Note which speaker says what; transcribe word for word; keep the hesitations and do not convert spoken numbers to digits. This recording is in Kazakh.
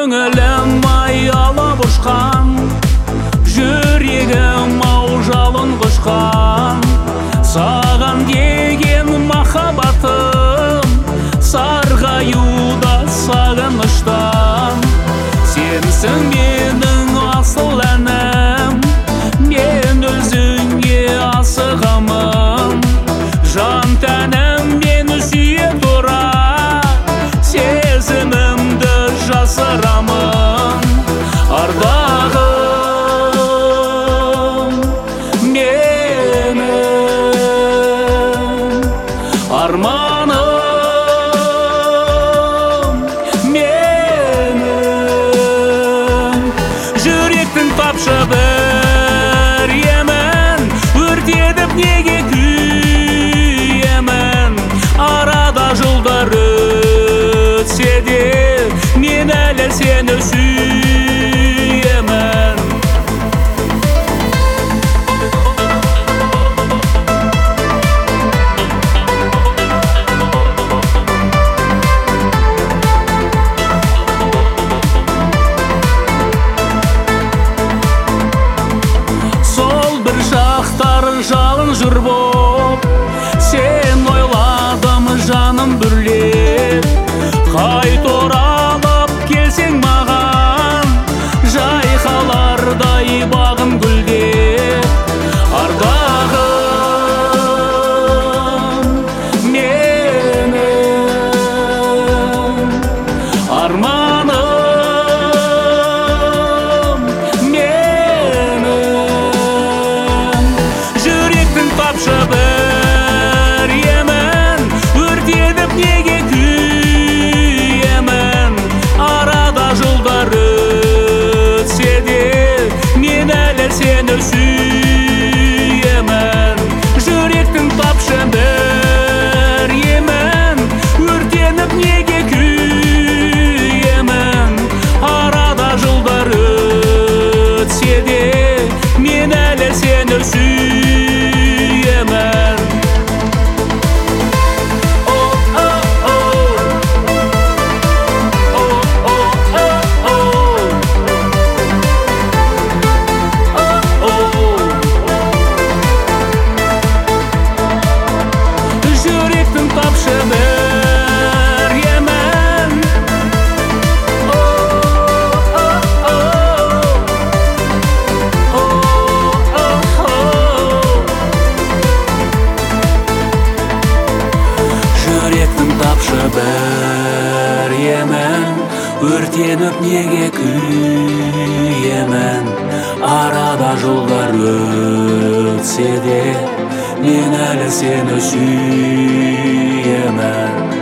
Speaker 1: көңілім аялап ұшқан, жүрегім ау жалын құшқан. Саған деген махаббатым сарғаюда сағыныштан. Сенсің менің асыл әнім, мен өзіңе асығамын. Жан тәнім мені сүйе тұра, сезімімді жасырамын. Ардағым менің, арманым менің. Жүректің тапшы бір емін, өртедіп неге күйемін. Арада жылдар өтсе де, мен әлі сені сүйемін. Сол бір шақтар жалын жыр боп, сен ойладым жаным бүрлеп. Қайт оралып келсең маған, жайқалардай бағым гүлдеп. Ардағым менің, арманым менің. Жүректің тапшы бір емін, өртедіп неге күйемін. Арада жылдар өтсе де, мен әлі сені сүйемін. Жүректің тапшы бір емін, өртеніп неге күйемін. Арада жылдар өтсе де, мен әлі сені сүйемін. Жүректің тапшы бір емін, жүректің тапшы бір емін, өртеніп неге күйемін. Арада жылдар өтсе де, мен әлі сені сүйемін.